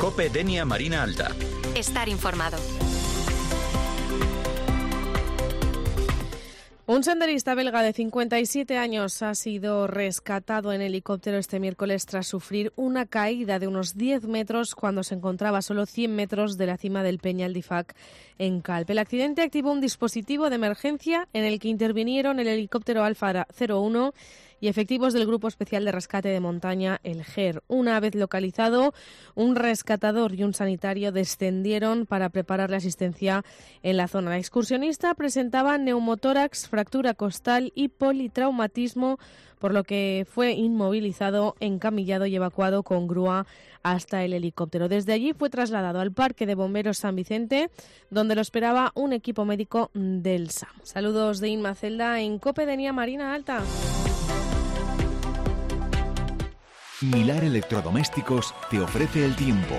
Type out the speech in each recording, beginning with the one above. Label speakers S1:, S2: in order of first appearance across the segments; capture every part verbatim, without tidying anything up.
S1: COPE Denia Marina Alta.
S2: Estar informado.
S3: Un senderista belga de cincuenta y siete años ha sido rescatado en helicóptero este miércoles tras sufrir una caída de unos diez metros cuando se encontraba a solo cien metros de la cima del Peñal d'Ifac en Calp. El accidente activó un dispositivo de emergencia en el que intervinieron el helicóptero Alfa cero uno y efectivos del Grupo Especial de Rescate de Montaña, el G E R. Una vez localizado, un rescatador y un sanitario descendieron para preparar la asistencia en la zona. El excursionista presentaba neumotórax, fractura costal y politraumatismo, por lo que fue inmovilizado, encamillado y evacuado con grúa hasta el helicóptero. Desde allí fue trasladado al Parque de Bomberos San Vicente, donde lo esperaba un equipo médico del S A M. Saludos de Inma Celda en COPE Denia Marina Alta.
S4: Milar Electrodomésticos te ofrece el tiempo.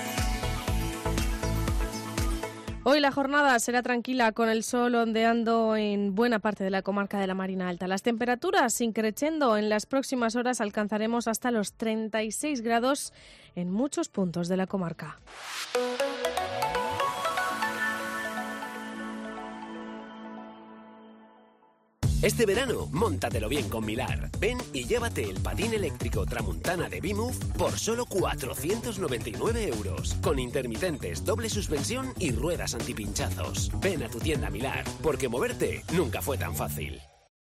S3: Hoy la jornada será tranquila con el sol ondeando en buena parte de la comarca de la Marina Alta. Las temperaturas increciendo en las próximas horas alcanzaremos hasta los treinta y seis grados en muchos puntos de la comarca.
S5: Este verano, móntatelo bien con Milar. Ven y llévate el patín eléctrico Tramuntana de B-Move por solo cuatrocientos noventa y nueve euros. Con intermitentes, doble suspensión y ruedas antipinchazos. Ven a tu tienda Milar, porque moverte nunca fue tan fácil.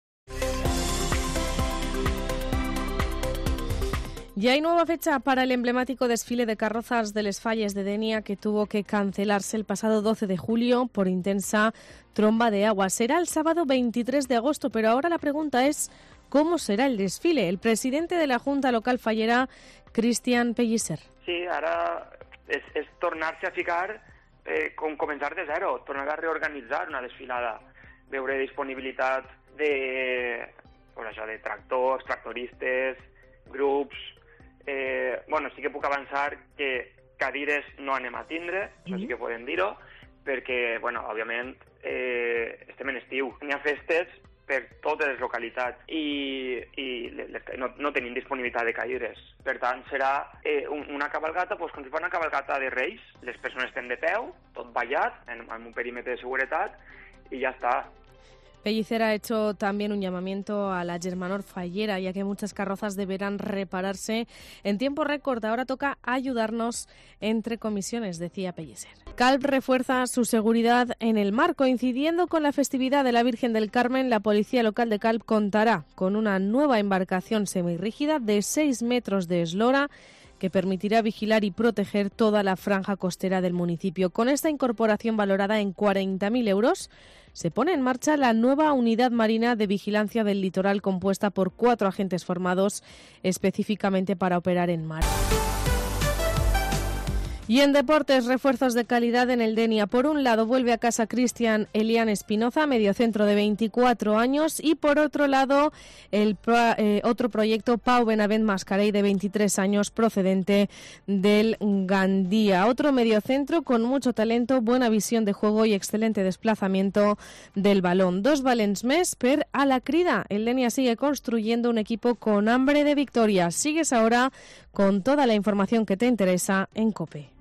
S3: Ya hay nueva fecha para el emblemático desfile de carrozas de Les Falles de Denia, que tuvo que cancelarse el pasado doce de julio por intensa tromba de agua. Será el sábado veintitrés de agosto, pero ahora la pregunta es ¿cómo será el desfile? El presidente de la Junta Local Fallera, Cristian Pellicer.
S6: Sí, ara és, és tornar-se a ficar eh, com començar de zero, tornar a reorganitzar una desfilada, veure disponibilitat de, pues això, de tractors, tractoristes, grups. Eh, bueno, sí que puc avançar que cadires no anem a tindre, això sí que podem dir-ho, perquè, bueno, òbviament, eh, estem en estiu. N'hi ha festes per totes les localitats i, i les, no, no tenim disponibilitat de cadires. Per tant, serà eh, una cabalgata, doncs, com si fos una cabalgata de Reis. Les persones estem de peu, tot ballat, en, en un perímetre de seguretat, i ja està.
S3: Pellicer ha hecho también un llamamiento a la Germanor Fallera, ya que muchas carrozas deberán repararse en tiempo récord. Ahora toca ayudarnos entre comisiones, decía Pellicer. Calp refuerza su seguridad en el mar. Coincidiendo con la festividad de la Virgen del Carmen, la Policía Local de Calp contará con una nueva embarcación semirrígida de seis metros de eslora que permitirá vigilar y proteger toda la franja costera del municipio. Con esta incorporación valorada en cuarenta mil euros, se pone en marcha la nueva unidad marina de vigilancia del litoral compuesta por cuatro agentes formados específicamente para operar en mar. Y en deportes, refuerzos de calidad en el Denia. Por un lado, vuelve a casa Cristian Elian Espinoza, mediocentro de veinticuatro años, y por otro lado, el eh, otro proyecto, Pau Benavent Mascarell, de veintitrés años, procedente del Gandía. Otro mediocentro con mucho talento, buena visión de juego y excelente desplazamiento del balón. Dos valents més per a la crida. El Denia sigue construyendo un equipo con hambre de victoria. Sigues ahora con toda la información que te interesa en COPE.